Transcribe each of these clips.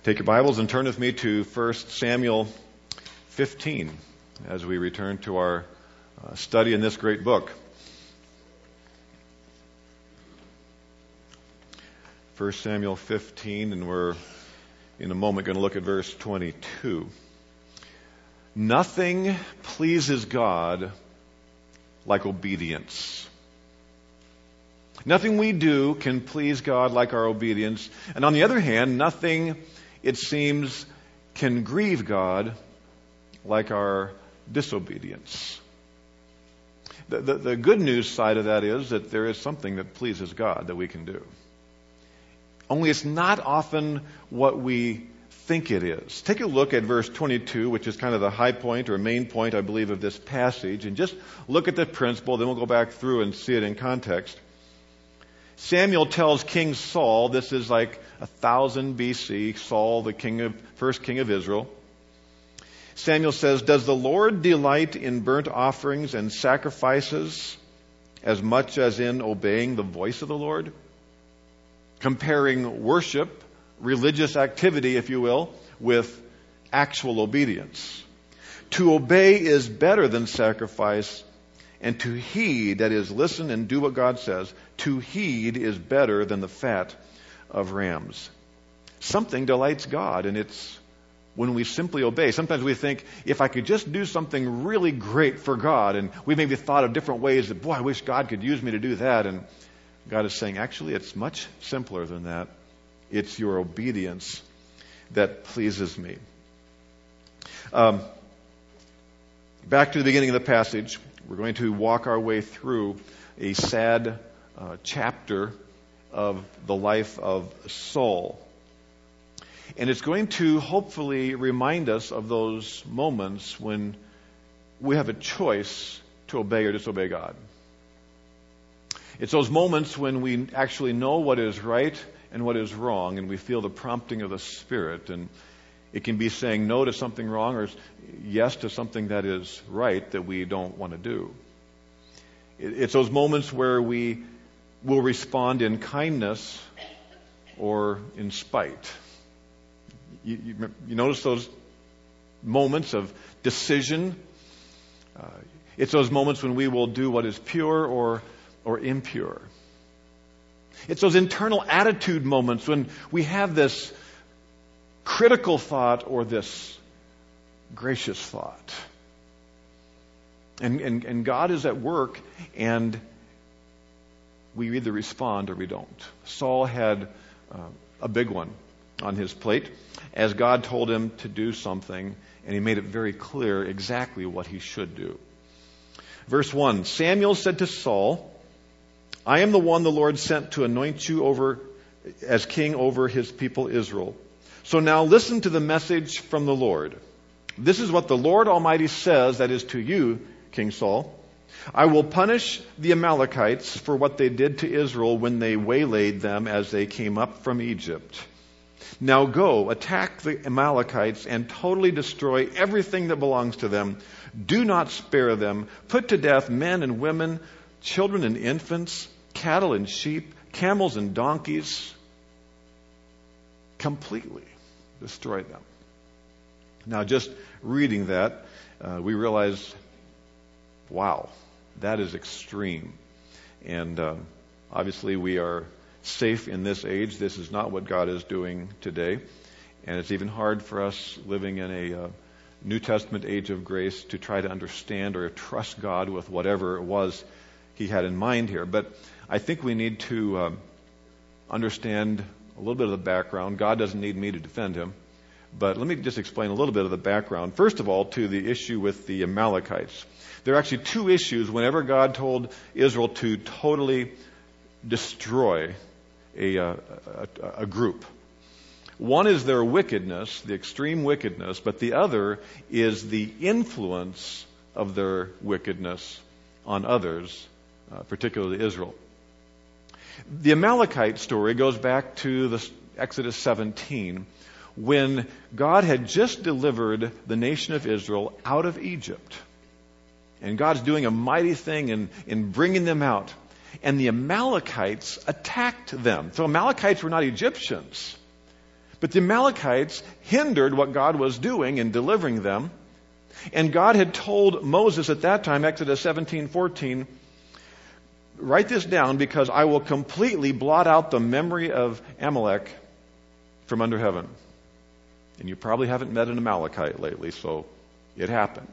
Take your Bibles and turn with me to 1 Samuel 15 as we return to our study in this great book. 1 Samuel 15, and we're in a moment going to look at verse 22. Nothing pleases God like obedience. Nothing we do can please God like our obedience. And on the other hand, nothing, it seems, can grieve God like our disobedience. The good news side of that is that there is something that pleases God that we can do. Only it's not often what we think it is. Take a look at verse 22, which is kind of the high point or main point, I believe, of this passage, and just look at the principle, then we'll go back through and see it in context. Samuel tells King Saul, this is like 1000 BC, Saul, the first king of Israel. Samuel says, "Does the Lord delight in burnt offerings and sacrifices as much as in obeying the voice of the Lord?" Comparing worship, religious activity, if you will, with actual obedience. To obey is better than sacrifice, and to heed, that is, listen and do what God says, to heed is better than the fat of rams. Something delights God, and it's when we simply obey. Sometimes we think, if I could just do something really great for God, and we maybe thought of different ways that, boy, I wish God could use me to do that, and God is saying, actually, it's much simpler than that. It's your obedience that pleases me. Back to the beginning of the passage, we're going to walk our way through a sad chapter of the life of Saul. And it's going to hopefully remind us of those moments when we have a choice to obey or disobey God. It's those moments when we actually know what is right and what is wrong, and we feel the prompting of the Spirit. And it can be saying no to something wrong or yes to something that is right that we don't want to do. It's those moments where we will respond in kindness or in spite. You notice those moments of decision. It's those moments when we will do what is pure or impure. It's those internal attitude moments when we have this critical thought or this gracious thought. And God is at work, and we either respond or we don't. Saul had a big one on his plate as God told him to do something, and he made it very clear exactly what he should do. Verse 1, Samuel said to Saul, "I am the one the Lord sent to anoint you as king over his people Israel. So now listen to the message from the Lord. This is what the Lord Almighty says, that is to you, King Saul. I will punish the Amalekites for what they did to Israel when they waylaid them as they came up from Egypt. Now go, attack the Amalekites and totally destroy everything that belongs to them. Do not spare them. Put to death men and women, children and infants, cattle and sheep, camels and donkeys. Completely destroy them." Now, just reading that, we realize, wow, that is extreme. And obviously we are safe in this age. This is not what God is doing today. And it's even hard for us living in a New Testament age of grace to try to understand or trust God with whatever it was he had in mind here. But I think we need to understand a little bit of the background. God doesn't need me to defend him. But let me just explain a little bit of the background. First of all, to the issue with the Amalekites. There are actually two issues whenever God told Israel to totally destroy a group. One is their wickedness, the extreme wickedness, but the other is the influence of their wickedness on others, particularly Israel. The Amalekite story goes back to the Exodus 17, when God had just delivered the nation of Israel out of Egypt. And God's doing a mighty thing in bringing them out. And the Amalekites attacked them. So Amalekites were not Egyptians. But the Amalekites hindered what God was doing in delivering them. And God had told Moses at that time, Exodus 17:14, write this down because I will completely blot out the memory of Amalek from under heaven. And you probably haven't met an Amalekite lately, so it happened.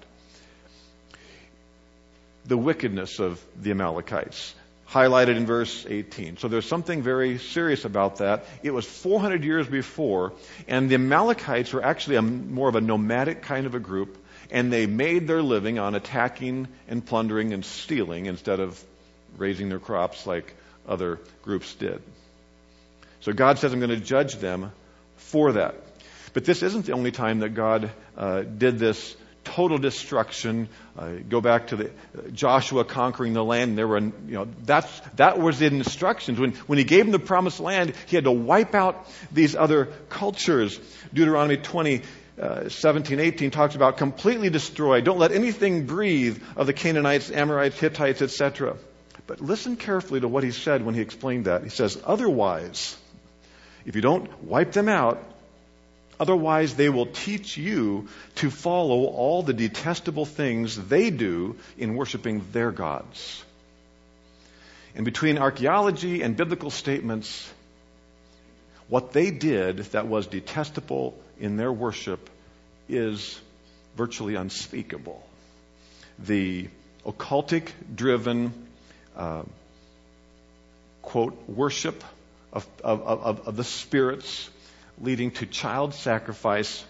The wickedness of the Amalekites, highlighted in verse 18. So there's something very serious about that. It was 400 years before, and the Amalekites were actually more of a nomadic kind of a group, and they made their living on attacking and plundering and stealing instead of raising their crops like other groups did. So God says, I'm going to judge them for that. But this isn't the only time that God did this total destruction. Go back to the Joshua conquering the land. There were, that was the instructions. When he gave them the promised land, he had to wipe out these other cultures. Deuteronomy 20, 17, 18 talks about completely destroy. Don't let anything breathe of the Canaanites, Amorites, Hittites, etc. But listen carefully to what he said when he explained that. He says, otherwise, if you don't wipe them out, otherwise they will teach you to follow all the detestable things they do in worshiping their gods. And between archaeology and biblical statements, what they did that was detestable in their worship is virtually unspeakable. The occultic-driven, quote, worship of the spirits, leading to child sacrifice,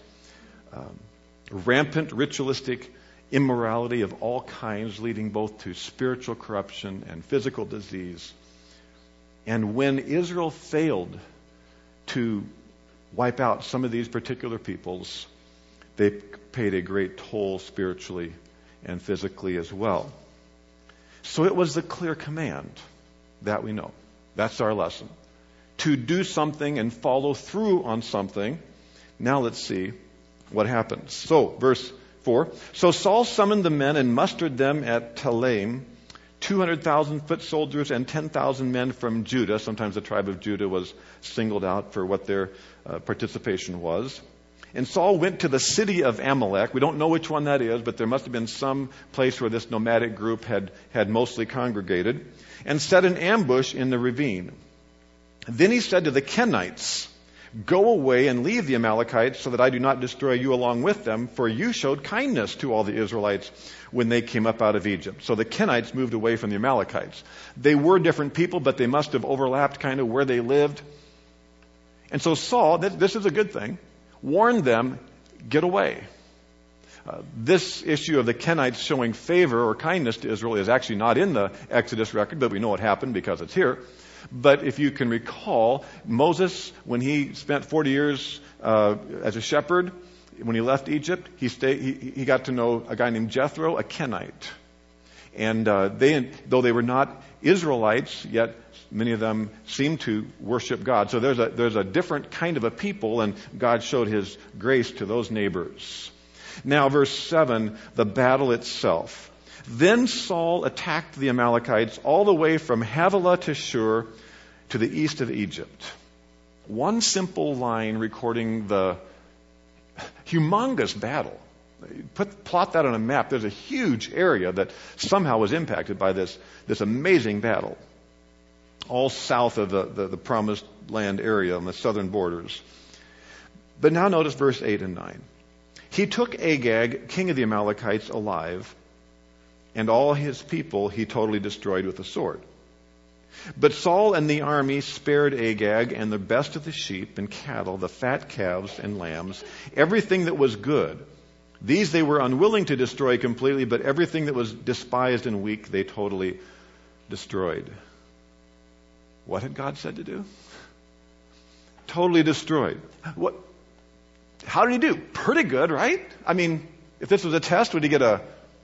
rampant ritualistic immorality of all kinds, leading both to spiritual corruption and physical disease. And when Israel failed to wipe out some of these particular peoples, they paid a great toll spiritually and physically as well. So it was the clear command that we know. That's our lesson. To do something and follow through on something. Now let's see what happens. So, verse 4. So Saul summoned the men and mustered them at Telaim, 200,000 foot soldiers and 10,000 men from Judah. Sometimes the tribe of Judah was singled out for what their participation was. And Saul went to the city of Amalek. We don't know which one that is, but there must have been some place where this nomadic group had mostly congregated, and set an ambush in the ravine. Then he said to the Kenites, go away and leave the Amalekites so that I do not destroy you along with them, for you showed kindness to all the Israelites when they came up out of Egypt. So the Kenites moved away from the Amalekites. They were different people, but they must have overlapped kind of where they lived. And so Saul, this is a good thing, warned them, get away. This issue of the Kenites showing favor or kindness to Israel is actually not in the Exodus record, but we know what happened because it's here. But if you can recall, Moses, when he spent 40 years as a shepherd, when he left Egypt, he got to know a guy named Jethro, a Kenite. And though they were not Israelites, yet many of them seemed to worship God. So there's a different kind of a people, and God showed his grace to those neighbors. Now, verse 7, the battle itself. Then Saul attacked the Amalekites all the way from Havilah to Shur to the east of Egypt. One simple line recording the humongous battle. Plot that on a map. There's a huge area that somehow was impacted by this amazing battle. All south of the promised land area on the southern borders. But now notice verse 8 and 9. He took Agag, king of the Amalekites, alive, and all his people he totally destroyed with the sword. But Saul and the army spared Agag and the best of the sheep and cattle, the fat calves and lambs, everything that was good. These they were unwilling to destroy completely, but everything that was despised and weak they totally destroyed. What had God said to do? Totally destroyed. How did he do? Pretty good, right? I mean, if this was a test, would he get a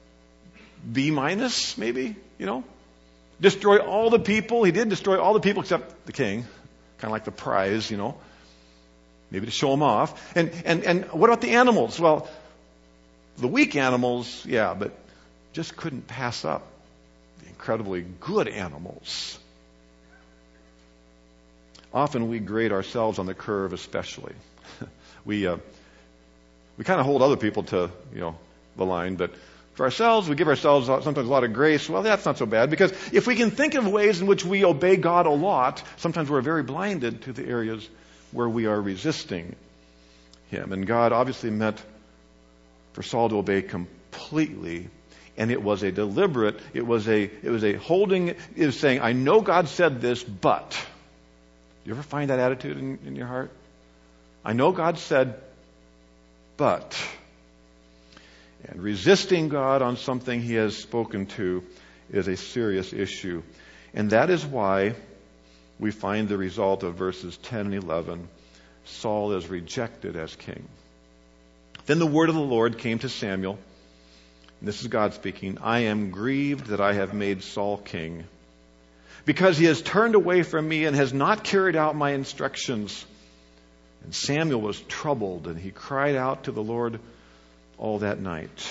B minus, maybe? Destroy all the people. He did destroy all the people except the king. Kind of like the prize, maybe to show him off. And what about the animals? Well, the weak animals, yeah, but just couldn't pass up the incredibly good animals. Often we grade ourselves on the curve especially. We kind of hold other people to, the line, but for ourselves, we give ourselves sometimes a lot of grace. Well, that's not so bad, because if we can think of ways in which we obey God a lot, sometimes we're very blinded to the areas where we are resisting Him. And God obviously meant for Saul to obey completely, and it was a deliberate, it was saying, I know God said this, but. Do you ever find that attitude in your heart? I know God said, but. And resisting God on something He has spoken to is a serious issue. And that is why we find the result of verses 10 and 11. Saul is rejected as king. Then the word of the Lord came to Samuel. And this is God speaking. I am grieved that I have made Saul king, because he has turned away from me and has not carried out my instructions. And Samuel was troubled, and he cried out to the Lord all that night.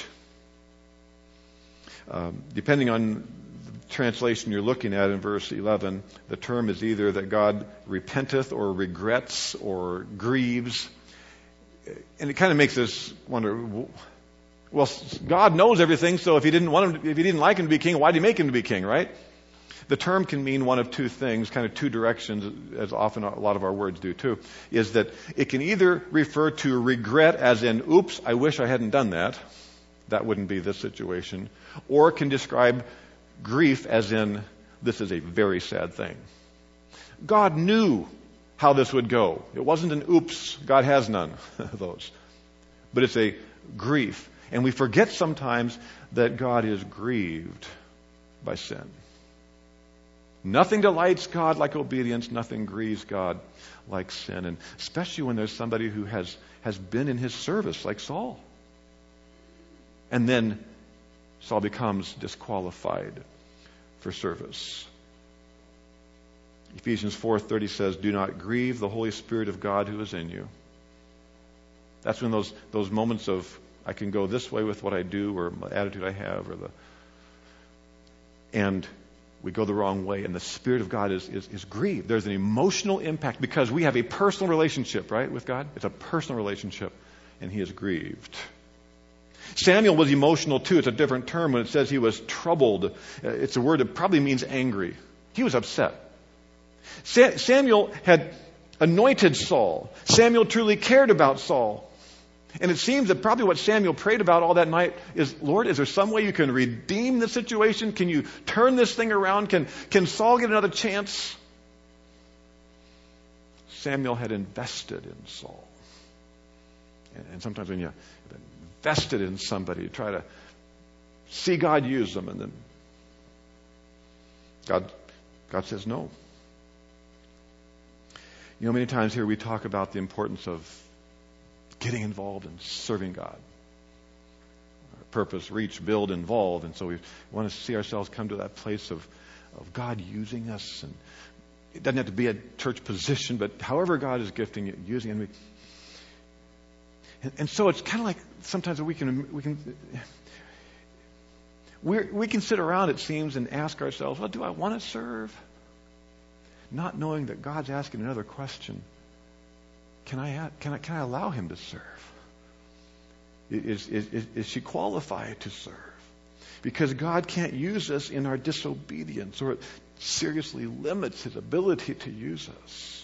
Depending on the translation you're looking at in verse 11, the term is either that God repenteth or regrets or grieves. And it kind of makes us wonder, well, God knows everything, so if He didn't like him to be king, why did He make him to be king, right? The term can mean one of two things, kind of two directions, as often a lot of our words do too, is that it can either refer to regret as in, oops, I wish I hadn't done that. That wouldn't be this situation. Or it can describe grief as in, this is a very sad thing. God knew how this would go. It wasn't an oops, God has none of those. But it's a grief. And we forget sometimes that God is grieved by sin. Nothing delights God like obedience. Nothing grieves God like sin. And especially when there's somebody who has been in His service, like Saul. And then Saul becomes disqualified for service. Ephesians 4:30 says, do not grieve the Holy Spirit of God who is in you. That's when those moments of, I can go this way with what I do, or my attitude I have, and we go the wrong way, and the Spirit of God is grieved. There's an emotional impact because we have a personal relationship, right, with God? It's a personal relationship, and He is grieved. Samuel was emotional too. It's a different term when it says he was troubled. It's a word that probably means angry. He was upset. Samuel had anointed Saul. Samuel truly cared about Saul. And it seems that probably what Samuel prayed about all that night is, Lord, is there some way you can redeem the situation? Can you turn this thing around? Can Saul get another chance? Samuel had invested in Saul. And sometimes when you have invested in somebody, you try to see God use them, and then God says no. Many times here we talk about the importance of getting involved in serving God. Our purpose, reach, build, involve. And so we want to see ourselves come to that place of God using us. And it doesn't have to be a church position, but however God is gifting you, using it. And so it's kind of like sometimes we can sit around, it seems, and ask ourselves, well, do I want to serve? Not knowing that God's asking another question. Can I allow Him to serve? Is she qualified to serve? Because God can't use us in our disobedience, or it seriously limits His ability to use us.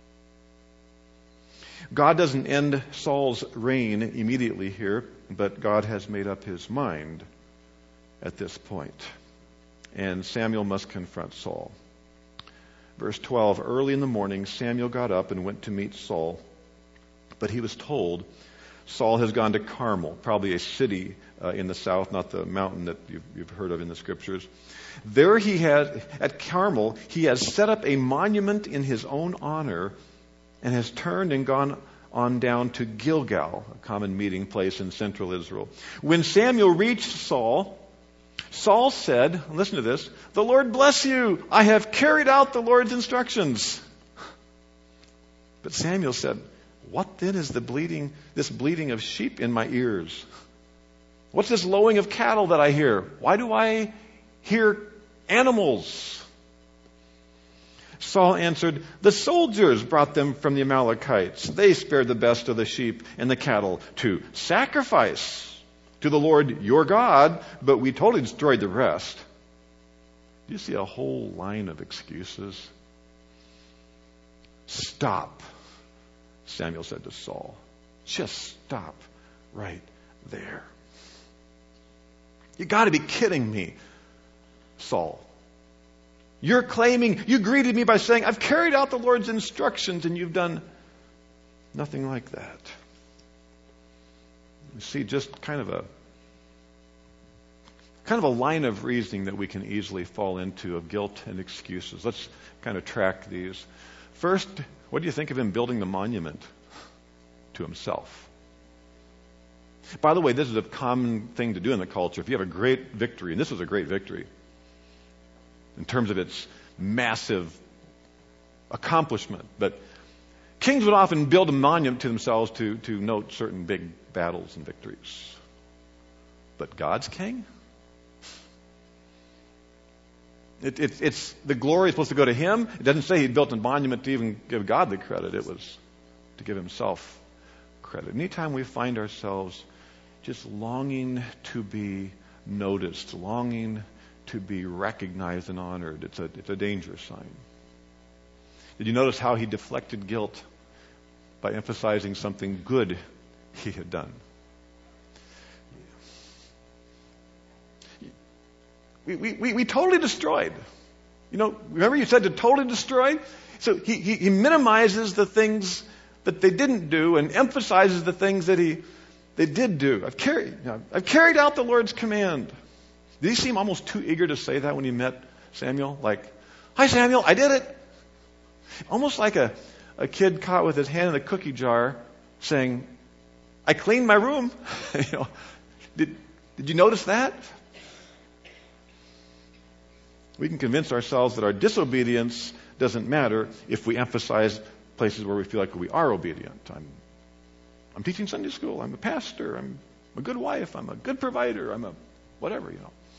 God doesn't end Saul's reign immediately here, but God has made up His mind at this point. And Samuel must confront Saul. Verse 12, early in the morning, Samuel got up and went to meet Saul. But he was told, Saul has gone to Carmel, probably a city in the south, not the mountain that you've heard of in the Scriptures. There at Carmel, he has set up a monument in his own honor and has turned and gone on down to Gilgal, a common meeting place in central Israel. When Samuel reached Saul, Saul said, listen to this, the Lord bless you. I have carried out the Lord's instructions. But Samuel said, what then is this bleating of sheep in my ears? What's this lowing of cattle that I hear? Why do I hear animals? Saul answered, "The soldiers brought them from the Amalekites. They spared the best of the sheep and the cattle to sacrifice to the Lord your God, but we totally destroyed the rest." Do you see a whole line of excuses? "Stop," Samuel said to Saul. "Just stop right there. You got to be kidding me, Saul. You're claiming, you greeted me by saying, I've carried out the Lord's instructions, and you've done nothing like that." You see, just kind of a line of reasoning that we can easily fall into of guilt and excuses. Let's kind of track these. First, what do you think of him building the monument to himself? By the way, this is a common thing to do in the culture. If you have a great victory, and this was a great victory in terms of its massive accomplishment, but kings would often build a monument to themselves to note certain big battles and victories. But God's king? It's the glory is supposed to go to him. It doesn't say he built a monument to even give God the credit. It was to give himself credit. Anytime we find ourselves just longing to be noticed, longing to be recognized and honored, it's a dangerous sign. Did you notice how he deflected guilt by emphasizing something good he had done? We totally destroyed. Remember you said to totally destroy? So he minimizes the things that they didn't do and emphasizes the things that they did do. I've carried out the Lord's command. Did he seem almost too eager to say that when he met Samuel? Like, "Hi, Samuel, I did it." Almost like a kid caught with his hand in the cookie jar saying, "I cleaned my room." Did you notice that? We can convince ourselves that our disobedience doesn't matter if we emphasize places where we feel like we are obedient. I'm teaching Sunday school. I'm a pastor. I'm a good wife. I'm a good provider. I'm a whatever,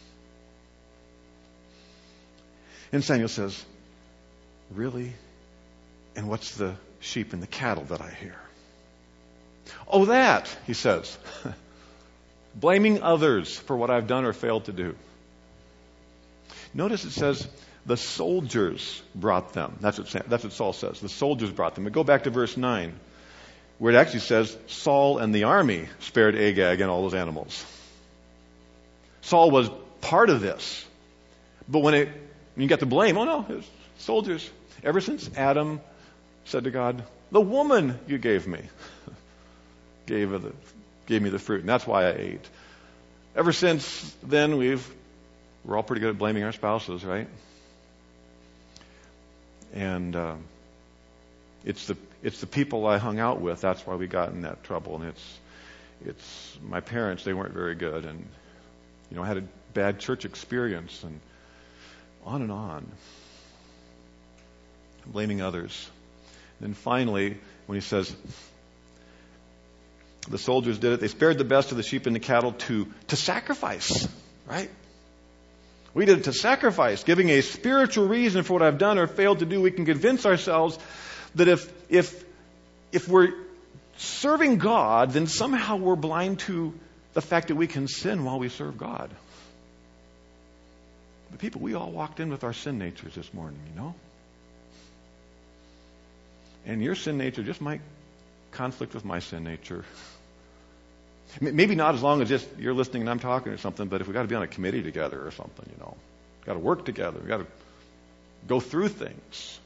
And Samuel says, "Really? And what's the sheep and the cattle that I hear?" "Oh, that," he says. "Blaming others for what I've done or failed to do." Notice it says, "The soldiers brought them." That's what Saul says. The soldiers brought them. We go back to verse 9, where it actually says, Saul and the army spared Agag and all those animals. Saul was part of this. But when you get the blame, "Oh no, it was soldiers." Ever since Adam said to God, "The woman you gave me gave me the fruit, and that's why I ate." Ever since then, we're all pretty good at blaming our spouses, right? And it's the people I hung out with. That's why we got in that trouble. And it's my parents. They weren't very good, and I had a bad church experience, and on. Blaming others. And then finally, when he says, "The soldiers did it. They spared the best of the sheep and the cattle to sacrifice," right? We did it to sacrifice, giving a spiritual reason for what I've done or failed to do. We can convince ourselves that if we're serving God, then somehow we're blind to the fact that we can sin while we serve God. But people, we all walked in with our sin natures this morning, And your sin nature just might conflict with my sin nature. Maybe not as long as just you're listening and I'm talking or something, but if we've got to be on a committee together or something, we've got to work together. We've got to go through things.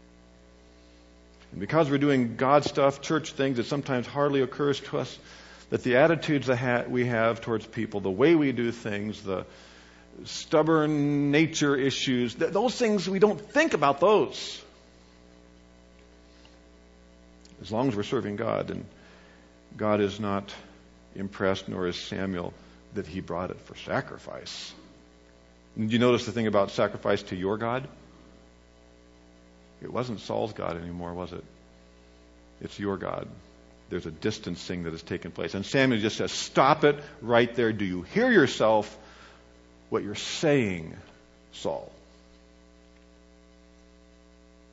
And because we're doing God stuff, church things, it sometimes hardly occurs to us that the attitudes that we have towards people, the way we do things, the stubborn nature issues, those things, we don't think about those. As long as we're serving God, and God is not impressed, nor is Samuel, that he brought it for sacrifice. Did you notice the thing about sacrifice to your God? It wasn't Saul's God anymore, was it? It's your God. There's a distancing that has taken place. And Samuel just says, "Stop it right there. Do you hear yourself what you're saying, Saul?"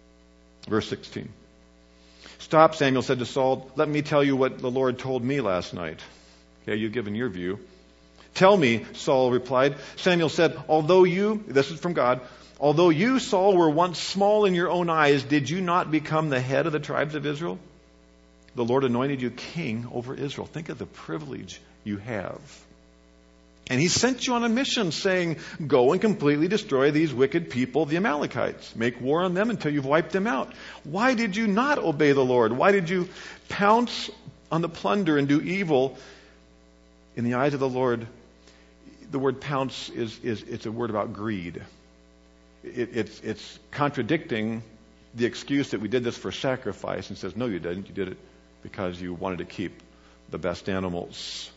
Verse 16. Stop, Samuel said to Saul. Let me tell you what the Lord told me last night. Okay, you've given your view. Tell me, Saul replied. Samuel said, this is from God, although you, Saul, were once small in your own eyes, did you not become the head of the tribes of Israel? The Lord anointed you king over Israel. Think of the privilege you have. And he sent you on a mission saying, go and completely destroy these wicked people, the Amalekites. Make war on them until you've wiped them out. Why did you not obey the Lord? Why did you pounce on the plunder and do evil in the eyes of the Lord? The word pounce it's a word about greed. It's contradicting the excuse that we did this for sacrifice and says, no, you didn't. You did it because you wanted to keep the best animals.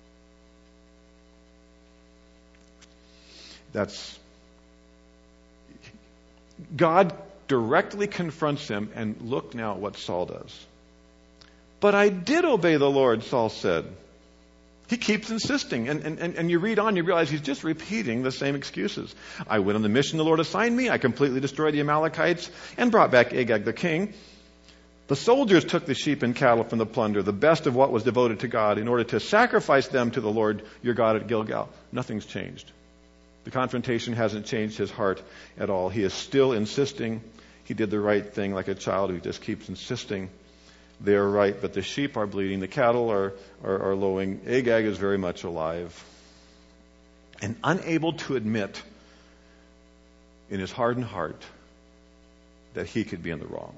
God directly confronts him, and look now at what Saul does. But I did obey the Lord, Saul said. He keeps insisting, and you read on, you realize he's just repeating the same excuses. I went on the mission the Lord assigned me. I completely destroyed the Amalekites and brought back Agag the king. The soldiers took the sheep and cattle from the plunder, the best of what was devoted to God, in order to sacrifice them to the Lord your God at Gilgal. Nothing's changed. The confrontation hasn't changed his heart at all. He is still insisting he did the right thing, like a child who just keeps insisting they are right, but the sheep are bleeding, the cattle are lowing. Agag is very much alive and unable to admit in his hardened heart that he could be in the wrong.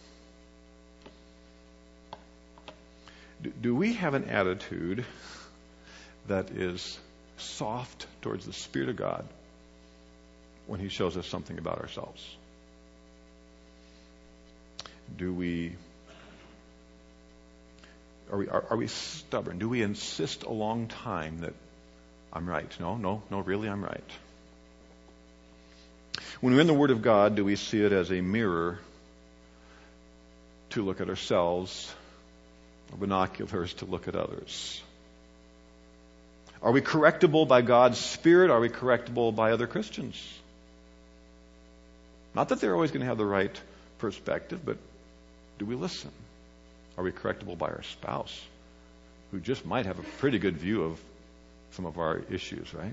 Do we have an attitude that is soft towards the Spirit of God when he shows us something about ourselves? Are we stubborn? Do we insist a long time that I'm right? No, really, I'm right. When we're in the Word of God, do we see it as a mirror to look at ourselves, or binoculars to look at others? Are we correctable by God's Spirit? Are we correctable by other Christians? Not that they're always going to have the right perspective, but do we listen? Are we correctable by our spouse, who just might have a pretty good view of some of our issues, right?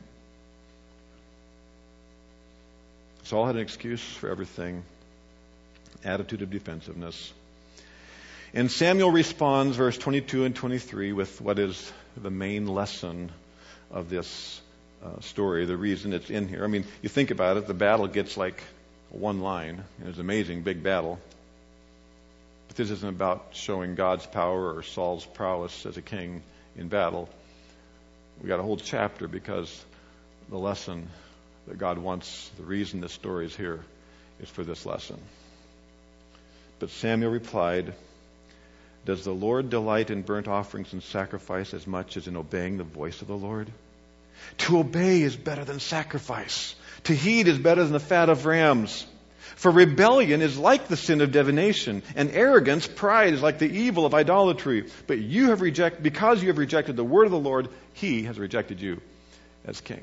Saul had an excuse for everything, attitude of defensiveness. And Samuel responds, verse 22 and 23, with what is the main lesson of this story, the reason it's in here. I mean, you think about it, the battle gets like one line. It's an amazing big battle. But this isn't about showing God's power or Saul's prowess as a king in battle. We got a whole chapter because the lesson that God wants, the reason this story is here, is for this lesson. But Samuel replied, does the Lord delight in burnt offerings and sacrifice as much as in obeying the voice of the Lord? To obey is better than sacrifice. To heed is better than the fat of rams. For rebellion is like the sin of divination, and arrogance, pride, is like the evil of idolatry. But because you have rejected the word of the Lord, he has rejected you as king.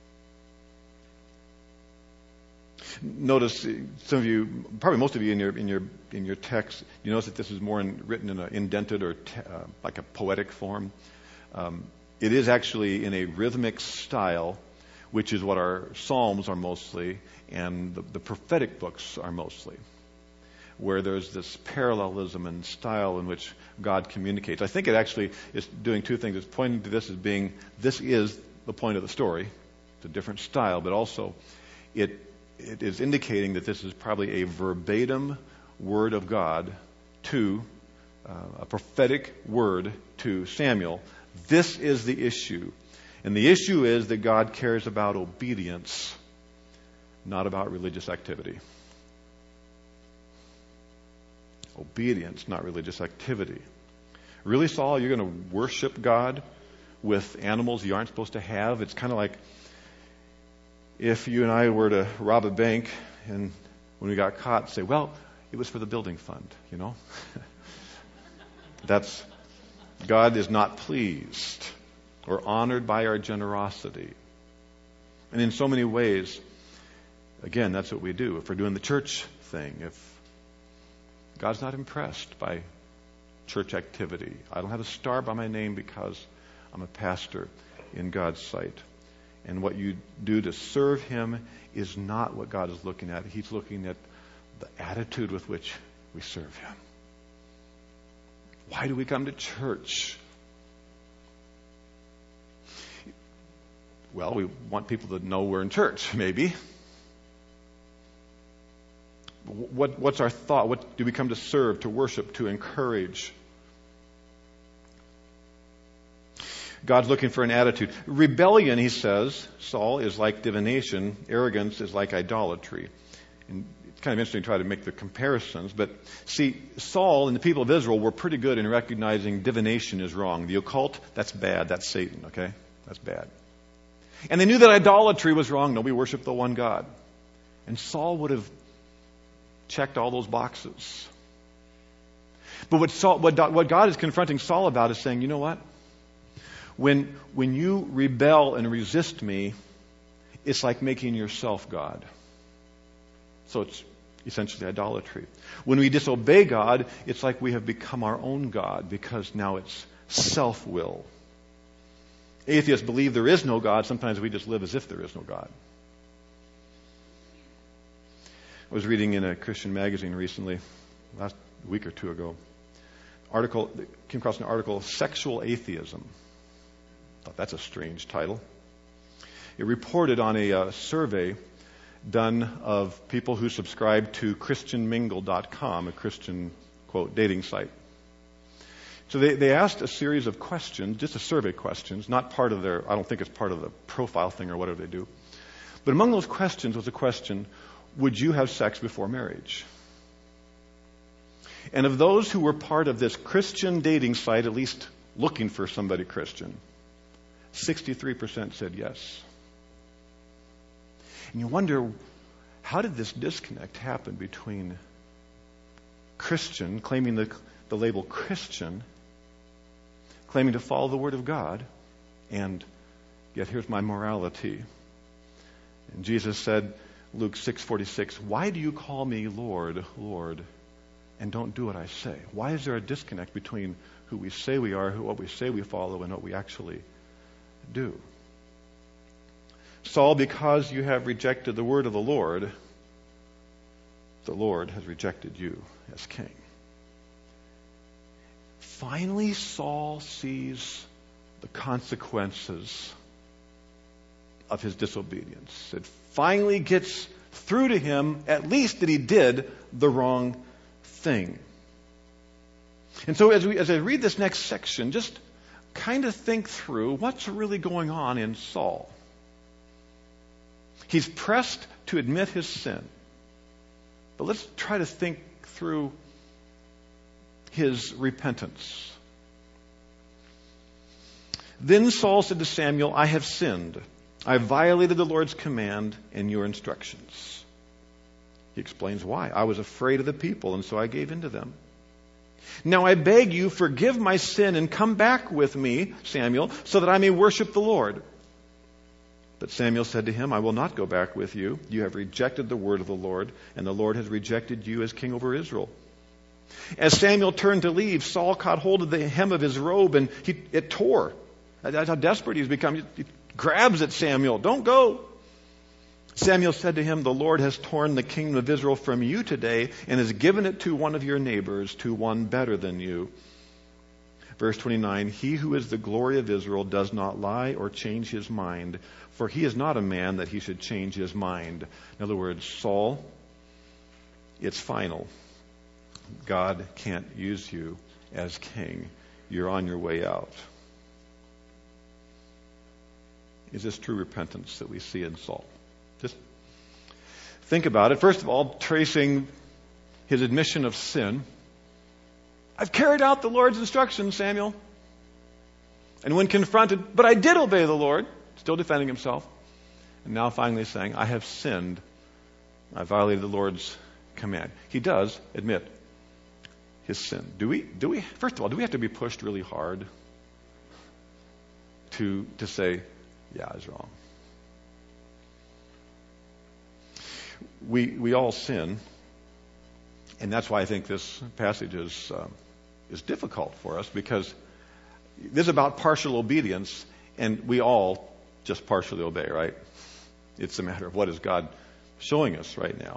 Notice, some of you, probably most of you in your text, you notice that this is more written in an indented or like a poetic form. It is actually in a rhythmic style, which is what our Psalms are mostly, and the prophetic books are mostly, where there's this parallelism and style in which God communicates. I think it actually is doing two things. It's pointing to this as being, this is the point of the story. It's a different style, but also it is indicating that this is probably a verbatim word of God to a prophetic word to Samuel. This is the issue. And the issue is that God cares about obedience, not about religious activity. Obedience, not religious activity. Really, Saul, you're going to worship God with animals you aren't supposed to have? It's kind of like if you and I were to rob a bank and when we got caught, say, well, it was for the building fund, you know? God is not pleased or honored by our generosity. And in so many ways, again, that's what we do. If we're doing the church thing, if God's not impressed by church activity. I don't have a star by my name because I'm a pastor in God's sight. And what you do to serve Him is not what God is looking at. He's looking at the attitude with which we serve Him. Why do we come to church? Well, we want people to know we're in church, maybe. What's our thought? What do we come to serve, to worship, to encourage? God's looking for an attitude. Rebellion, he says, Saul, is like divination. Arrogance is like idolatry. And it's kind of interesting to try to make the comparisons. But see, Saul and the people of Israel were pretty good in recognizing divination is wrong. The occult, that's bad. That's Satan, okay? That's bad. And they knew that idolatry was wrong. No, we worship the one God. And Saul would have checked all those boxes. But what God is confronting Saul about is saying, you know what? When you rebel and resist me, it's like making yourself God. So it's essentially idolatry. When we disobey God, it's like we have become our own God because now it's self-will. Atheists believe there is no God. Sometimes we just live as if there is no God. I was reading in a Christian magazine recently, last week or two ago, came across an article, Sexual Atheism. I thought that's a strange title. It reported on a survey done of people who subscribe to ChristianMingle.com, a Christian, quote, dating site. So they asked a series of questions, just a survey questions, not part of I don't think it's part of the profile thing or whatever they do. But among those questions was a question, would you have sex before marriage? And of those who were part of this Christian dating site, at least looking for somebody Christian, 63% said yes. And you wonder, how did this disconnect happen between Christian, claiming the label Christian, claiming to follow the Word of God, and yet here's my morality. And Jesus said, Luke 6:46, why do you call me Lord, Lord, and don't do what I say? Why is there a disconnect between who we say we are, what we say we follow, and what we actually do? Saul, because you have rejected the word of the Lord has rejected you as king. Finally, Saul sees the consequences of his disobedience. It finally gets through to him, at least, that he did the wrong thing. And so as I read this next section, just kind of think through what's really going on in Saul. He's pressed to admit his sin. But let's try to think through his repentance. Then Saul said to Samuel, I have sinned. I violated the Lord's command and your instructions. He explains why. I was afraid of the people, and so I gave in to them. Now I beg you, forgive my sin and come back with me, Samuel, so that I may worship the Lord. But Samuel said to him, I will not go back with you. You have rejected the word of the Lord, and the Lord has rejected you as king over Israel. As Samuel turned to leave, Saul caught hold of the hem of his robe, and it tore. That's how desperate he's become. He grabs at Samuel. Don't go. Samuel said to him, the Lord has torn the kingdom of Israel from you today and has given it to one of your neighbors, to one better than you. Verse 29, he who is the glory of Israel does not lie or change his mind, for he is not a man that he should change his mind. In other words, Saul, it's final. God can't use you as king. You're on your way out. Is this true repentance that we see in Saul? Just think about it. First of all, tracing his admission of sin. I've carried out the Lord's instructions, Samuel. And when confronted, but I did obey the Lord, still defending himself. And now finally saying, I have sinned. I violated the Lord's command. He does admit his sin. Do we, first of all, do we have to be pushed really hard to say, yeah, I was wrong? We all sin. And that's why I think this passage is difficult for us, because this is about partial obedience, and we all just partially obey, right? It's a matter of what is God showing us right now.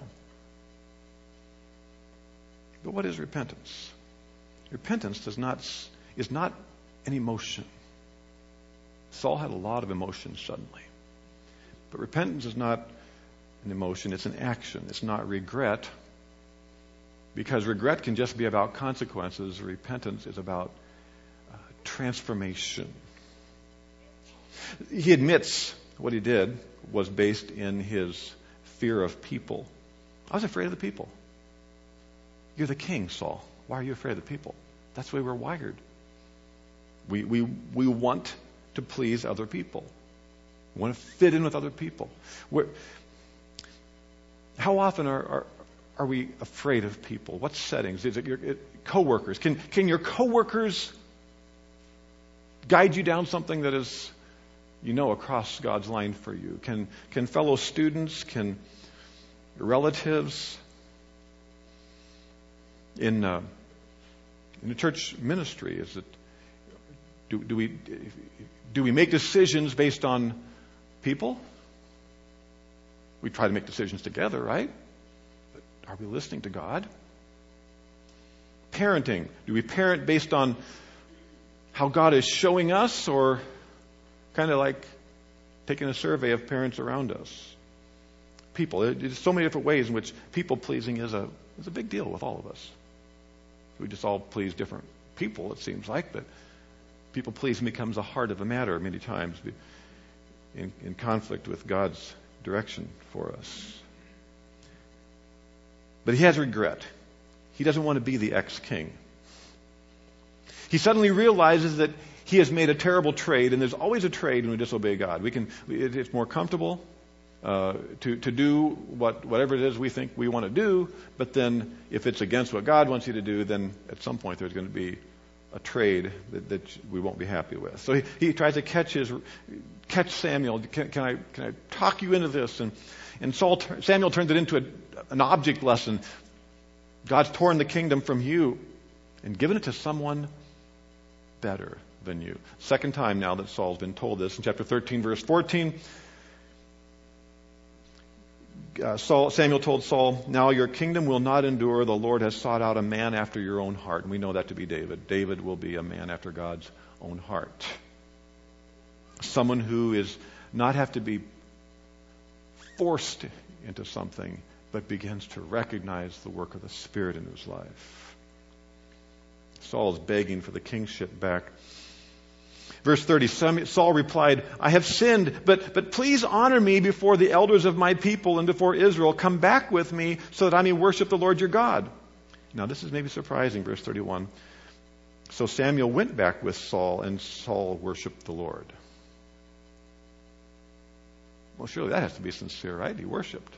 But what is repentance? Repentance is not an emotion. Saul had a lot of emotions suddenly. But repentance is not an emotion, it's an action. It's not regret, because regret can just be about consequences. Repentance is about transformation. He admits what he did was based in his fear of people. I was afraid of the people. You're the king, Saul. Why are you afraid of the people? That's the way we're wired. We want to please other people. We want to fit in with other people. How often are we afraid of people? What settings? Is it your coworkers? Can your coworkers guide you down something that is, across God's line for you? Can fellow students? Can relatives? In the church ministry, is it? Do we make decisions based on people? We try to make decisions together, right? But are we listening to God? Parenting. Do we parent based on how God is showing us, or kind of like taking a survey of parents around us? People. There's so many different ways in which people pleasing is a big deal with all of us. We just all please different people, it seems like, but people pleasing becomes a heart of a matter many times in conflict with God's direction for us. But he has regret. He doesn't want to be the ex-king. He suddenly realizes that he has made a terrible trade, and there's always a trade when we disobey God. It's more comfortable to do whatever it is we think we want to do, but then if it's against what God wants you to do, then at some point there's going to be a trade that we won't be happy with. So he tries to catch Samuel. Can I talk you into this? And Samuel turns it into an object lesson. God's torn the kingdom from you and given it to someone better than you. Second time now that Saul's been told this. In chapter 13, verse 14, Samuel told Saul, "Now your kingdom will not endure. The Lord has sought out a man after your own heart." And we know that to be David. David will be a man after God's own heart. Someone who is not have to be forced into something, but begins to recognize the work of the Spirit in his life. Saul is begging for the kingship back. Verse 30, Saul replied, "I have sinned, but please honor me before the elders of my people and before Israel. Come back with me so that I may worship the Lord your God." Now this is maybe surprising, verse 31. So Samuel went back with Saul, and Saul worshiped the Lord. Well, surely that has to be sincere, right? He worshiped.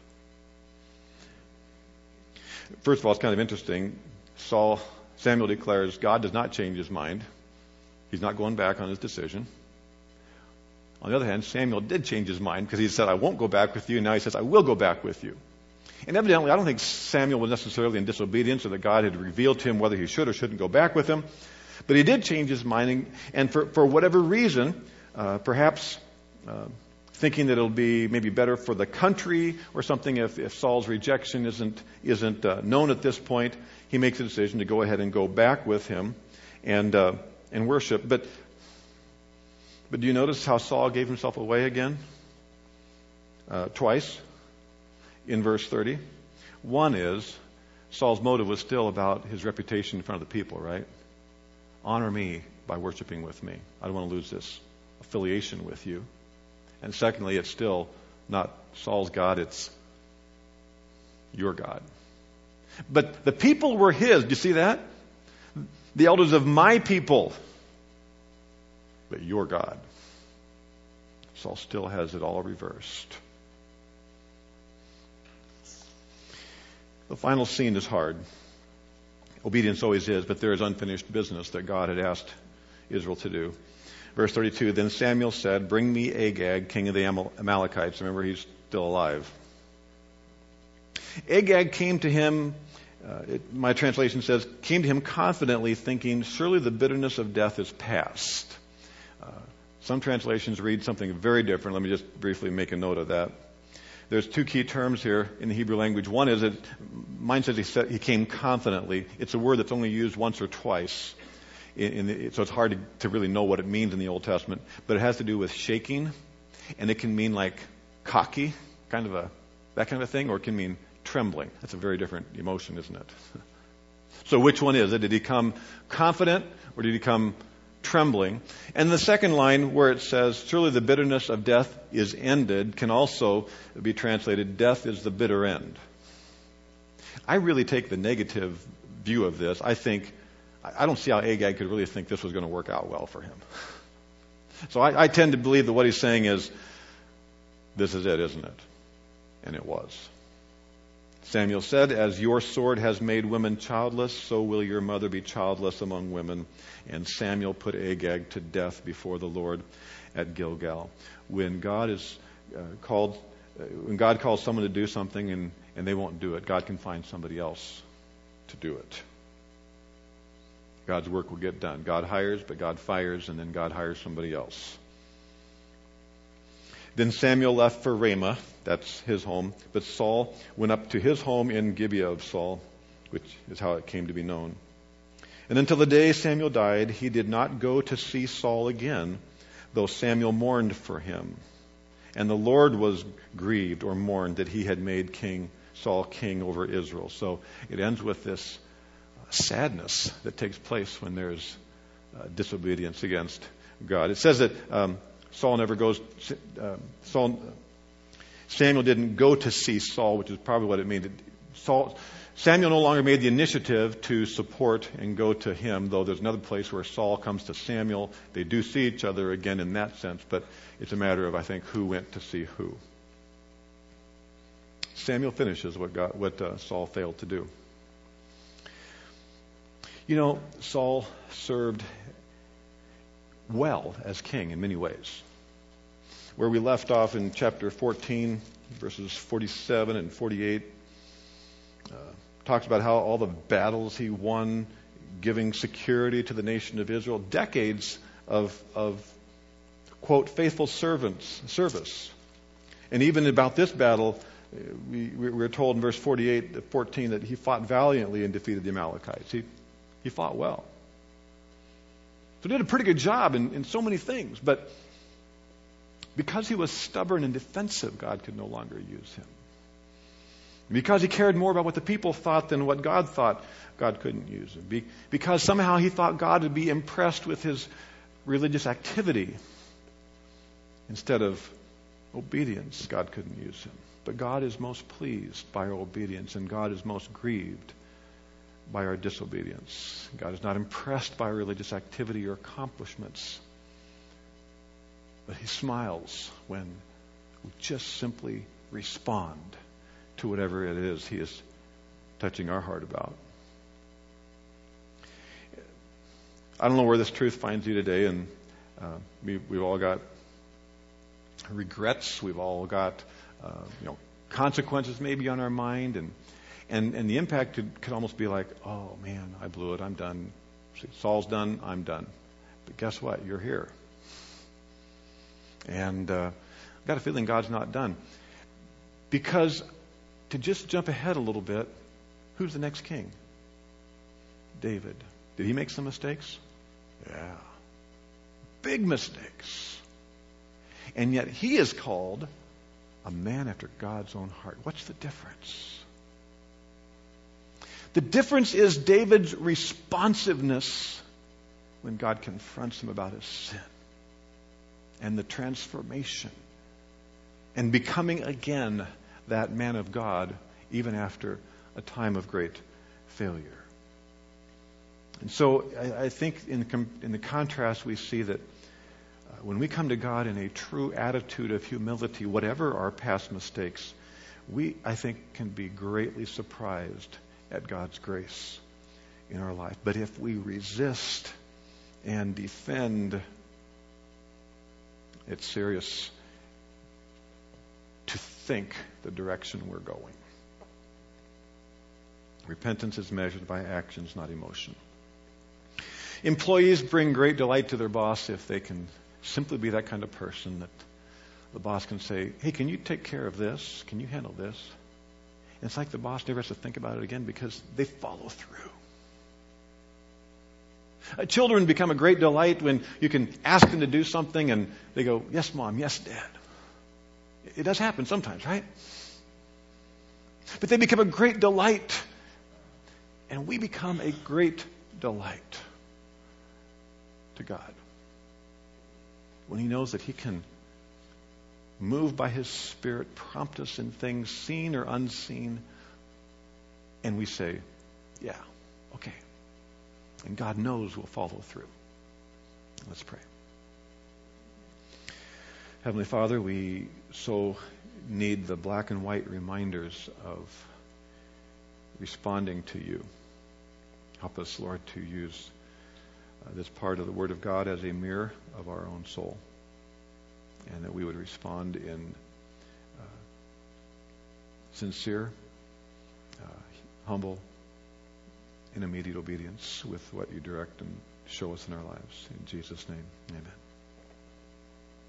First of all, it's kind of interesting. Samuel declares God does not change his mind. He's not going back on his decision. On the other hand, Samuel did change his mind, because he said, "I won't go back with you." And now he says, "I will go back with you." And evidently, I don't think Samuel was necessarily in disobedience, or that God had revealed to him whether he should or shouldn't go back with him. But he did change his mind, and for whatever reason, perhaps thinking that it'll be maybe better for the country or something if Saul's rejection isn't known at this point, he makes a decision to go ahead and go back with him and worship. But do you notice how Saul gave himself away again? Twice in verse 30. One is Saul's motive was still about his reputation in front of the people, right? Honor me by worshiping with me. I don't want to lose this affiliation with you. And secondly, it's still not Saul's God, it's your God. But the people were his. Do you see that? The elders of my people, but your God. Saul still has it all reversed. The final scene is hard. Obedience always is, but there is unfinished business that God had asked Israel to do. Verse 32, then Samuel said, "Bring me Agag, king of the Amalekites." Remember, he's still alive. Agag came to him My translation says, came to him confidently thinking, surely the bitterness of death is past. Some translations read something very different. Let me just briefly make a note of that. There's two key terms here in the Hebrew language. One is that mine says he came confidently. It's a word that's only used once or twice. So it's hard to really know what it means in the Old Testament. But it has to do with shaking, and it can mean like cocky, that kind of a thing, or it can mean trembling. That's a very different emotion, isn't it? So which one is it? Did he come confident, or did he come trembling? And the second line where it says, surely the bitterness of death is ended, can also be translated, death is the bitter end. I really take the negative view of this. I don't see how Agag could really think this was going to work out well for him. So I tend to believe that what he's saying is, this is it, isn't it? And it was. Samuel said, as your sword has made women childless, so will your mother be childless among women. And Samuel put Agag to death before the Lord at Gilgal. When God calls someone to do something and they won't do it, God can find somebody else to do it. God's work will get done. God hires, but God fires, and then God hires somebody else. Then Samuel left for Ramah, that's his home, but Saul went up to his home in Gibeah of Saul, which is how it came to be known. And until the day Samuel died, he did not go to see Saul again, though Samuel mourned for him. And the Lord was grieved or mourned that he had made Saul king over Israel. So it ends with this sadness that takes place when there's disobedience against God. It says that Samuel didn't go to see Saul, which is probably what it means. Samuel no longer made the initiative to support and go to him, though there's another place where Saul comes to Samuel. They do see each other again in that sense, but it's a matter of, I think, who went to see who. Samuel finishes what Saul failed to do. Saul served well as king in many ways. Where we left off in chapter 14, verses 47 and 48, talks about how all the battles he won, giving security to the nation of Israel, decades of quote, faithful service. And even about this battle, we're told in verse 14 that he fought valiantly and defeated the Amalekites. He fought well. So he did a pretty good job in so many things, but because he was stubborn and defensive, God could no longer use him. Because he cared more about what the people thought than what God thought, God couldn't use him. Because somehow he thought God would be impressed with his religious activity instead of obedience, God couldn't use him. But God is most pleased by our obedience, and God is most grieved by our disobedience. God is not impressed by our religious activity or accomplishments, but he smiles when we just simply respond to whatever it is he is touching our heart about. I don't know where this truth finds you today, and we've all got regrets. We've all got consequences maybe on our mind, and the impact could almost be like, oh man, I blew it. I'm done. Saul's done. I'm done. But guess what? You're here. And I've got a feeling God's not done. Because to just jump ahead a little bit, who's the next king? David. Did he make some mistakes? Yeah. Big mistakes. And yet he is called a man after God's own heart. What's the difference? The difference is David's responsiveness when God confronts him about his sin. And the transformation. And becoming again that man of God, even after a time of great failure. And so I think in the contrast we see that when we come to God in a true attitude of humility, whatever our past mistakes, we, I think, can be greatly surprised at God's grace in our life. But if we resist and defend, it's serious to think the direction we're going. Repentance is measured by actions, not emotion. Employees bring great delight to their boss if they can simply be that kind of person that the boss can say, hey, can you take care of this? Can you handle this? And it's like the boss never has to think about it again because they follow through. Children become a great delight when you can ask them to do something and they go, yes, Mom, yes, Dad. It does happen sometimes, right? But they become a great delight, and we become a great delight to God when He knows that He can move by His Spirit, prompt us in things seen or unseen, and we say, yeah, okay. And God knows we'll follow through. Let's pray. Heavenly Father, we so need the black and white reminders of responding to You. Help us, Lord, to use this part of the Word of God as a mirror of our own soul, and that we would respond in sincere, humble, and immediate obedience with what You direct and show us in our lives. In Jesus' name, amen.